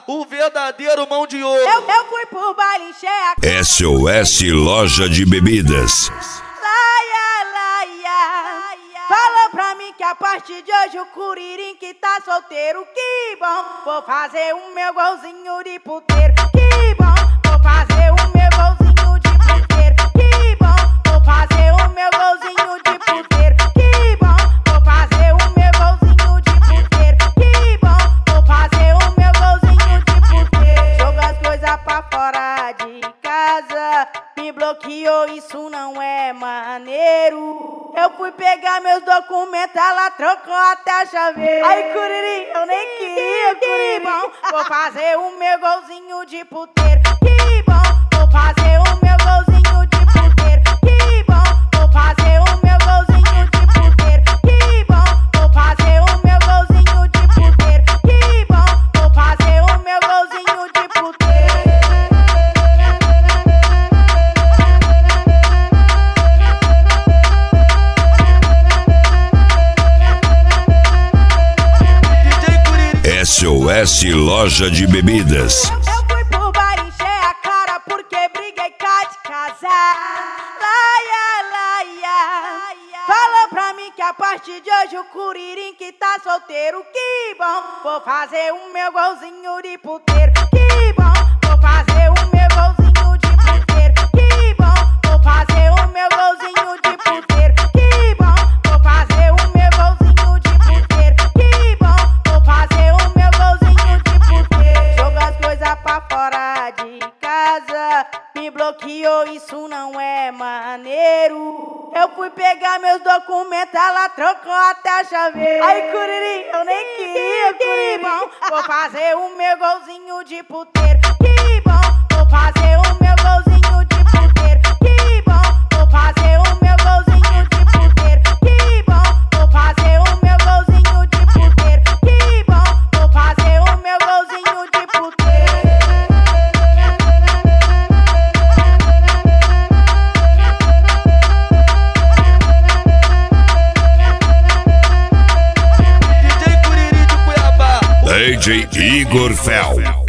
o verdadeiro mão de ouro. Eu fui pro baile cheia. SOS Loja de Bebidas. Falou pra mim que a partir de hoje o Curirim que tá solteiro. Que bom, vou fazer o meu golzinho de puteiro. Que bom, vou fazer o meu golzinho de puteiro. Que bom, vou fazer o meu golzinho de puteiro. Que bom, vou fazer o meu golzinho de puteiro. Que bom, vou fazer o meu golzinho de puteiro. Joga as coisas pra fora de casa, me bloqueou, isso não é maneiro. Eu fui pegar meus documentos, ela trocou até a chaveira. Ai, Curirim, eu nem queria, que bom, vou fazer o meu golzinho de puteiro. Que bom, vou fazer o meu golzinho de puteiro. Que bom, vou fazer o meu golzinho de puteiro. Que bom, vou fazer o meu golzinho de puteiro. Que bom, vou fazer o meu golzinho de puteiro. SOS Loja de Bebidas. Eu fui pro bar encher a cara porque briguei cá de casar. Falou pra mim que a partir de hoje o Curirim que tá solteiro. Que bom, vou fazer o meu golzinho de puteiro. Que bom, vou fazer o meu golzinho de puteiro. Que bom, vou fazer o meu golzinho de puteiro. Que bom, vou fazer o meu golzinho de puteiro. Que bom, vou fazer o meu golzinho de puteiro. Joga as coisas pra fora de casa, me bloqueou, isso não é maneiro. Eu fui pegar meus documentos, ela trocou até a chaveira. Ai, Curirim, eu nem queria, que bom, vou fazer o meu golzinho de puteiro. Que bom, vou fazer o meu golzinho de puteiro. Que bom, vou fazer o meu golzinho de puteiro. Que bom, vou fazer o meu golzinho de puteiro. Que bom, vou fazer o meu golzinho de puteiro. DJ Curirim de Cuiabá, DJ Igor Fel.